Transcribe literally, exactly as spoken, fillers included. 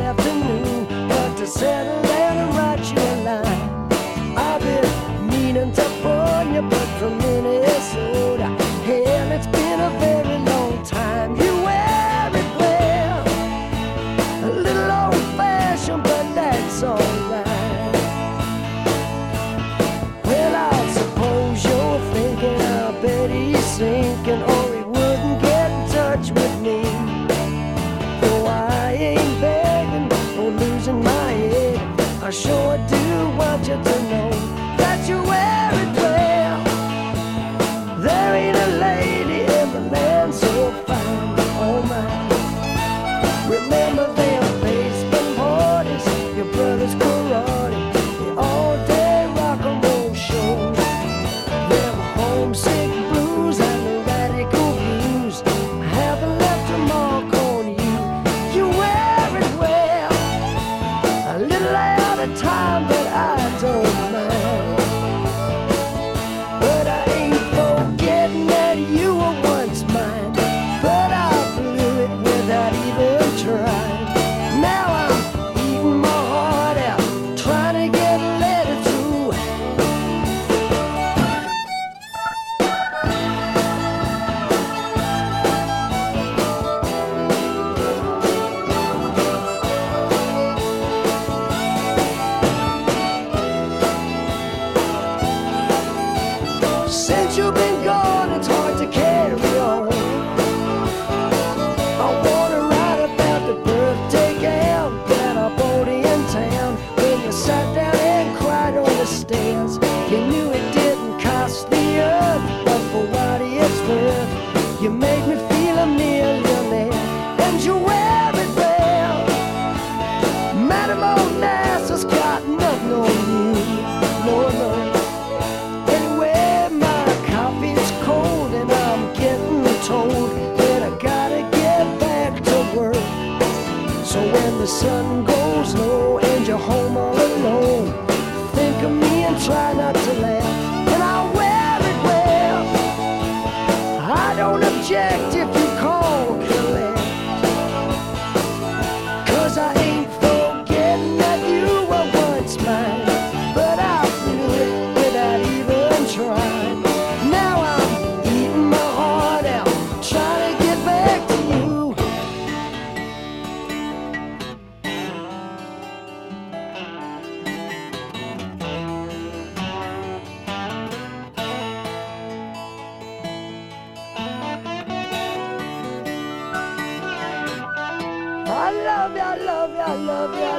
afternoon, but to settle down and write you a line. I've been meaning to phone you, but from Minnesota. Hell, it's been a very long time. You wear it well, a little old-fashioned, but that's alright. Well, I suppose you're thinking, I bet he's sinking, or he wouldn't get in touch with me. Though I ain't begging or losing my head, I sure do want you to know that you wear it well. There ain't a lady in the land so fine, oh my. Remember them baseball parties, your brother's karate, the all-day rock and roll shows, them homesick blues and the radical views haven't left a mark on you. You wear it well, a little out of time, but I don't mind. But I ain't forgetting that you were once mine, but I blew it without even trying. Now I'm eating my heart out, trying to get a letter through. Since you've been gone, it's hard to carry on. I wanna write about the birthday gown that I bought in town. When you sat down and cried on the stairs, you knew it didn't cost the earth, but for what it's worth, you made me feel a millionaire, and you wear it well. Madam Onassis got nothing on you, no, no. Anyway, my coffee's cold and I'm getting told that I gotta get back to work. So when the sun goes low and you're home all alone, think of me and try not to laugh, and I'll wear it well. I don't object if you call collect, 'cause I ain't forgetting that you were once mine, but I blew it without even trying. Now I'm eating my heart out, trying to get back to you. I love you, I love you, I love you,